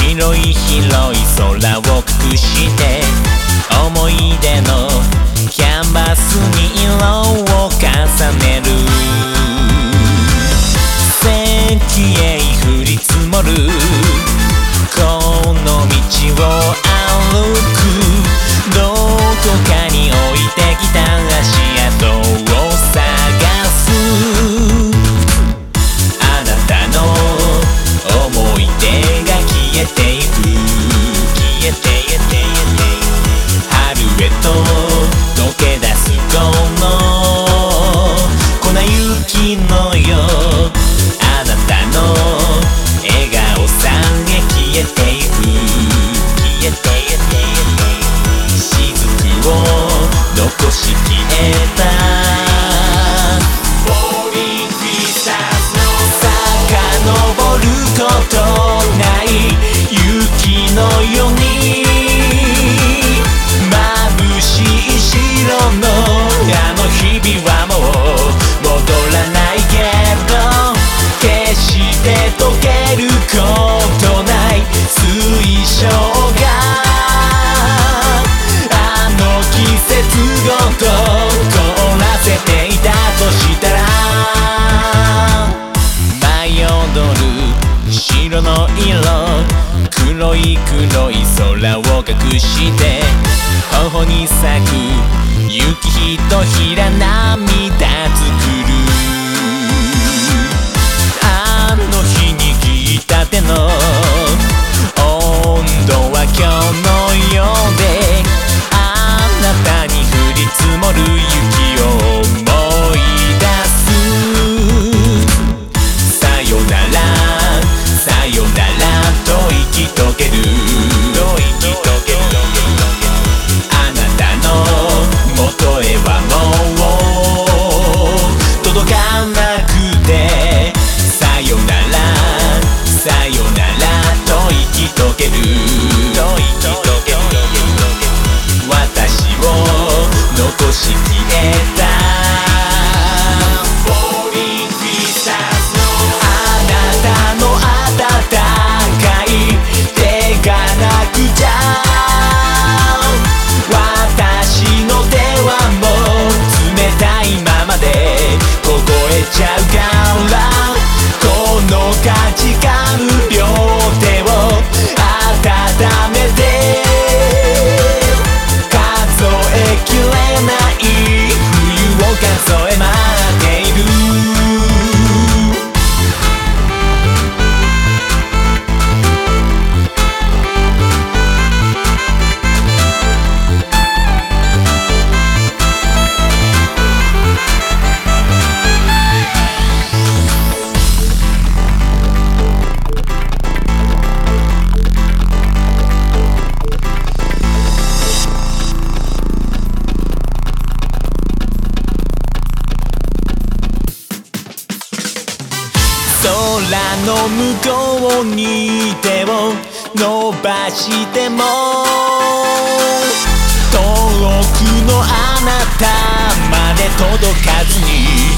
広い広い空を隠して思い出のキャンバスに色を重ねる。石へ降り積もるこの道を歩く。どこかに置いてきた足跡を探す。あなたの思い出が消えていく。消えてゆく春へと溶け出すこの粉雪のよう。あなたの笑顔さえ消えてゆく。消えてゆく雫を残し消えた。遡ることない雪のように眩しい白のあの日々はもう戻らないけど、決して溶けることない水晶があの季節ごと凍らせていたとしたら、舞い踊る白の色、黒い黒い空を隠して頬に咲く雪ひとひら涙作る。あの日に聞いた手の温度は今日のようで、あなたに降り積もる雪を思い出す。さよならさよならと息溶ける。あなたの元へはもう届かなくて、さよならさよならと息溶ける。私を残し消えた。あなたの温かい手がなくちゃ私の手はもう冷たいままで凍えちゃうから、この価値観両手を温めて数えきれない冬を数え待っている。空の向こうに手を伸ばしても遠くのあなたまで届かずに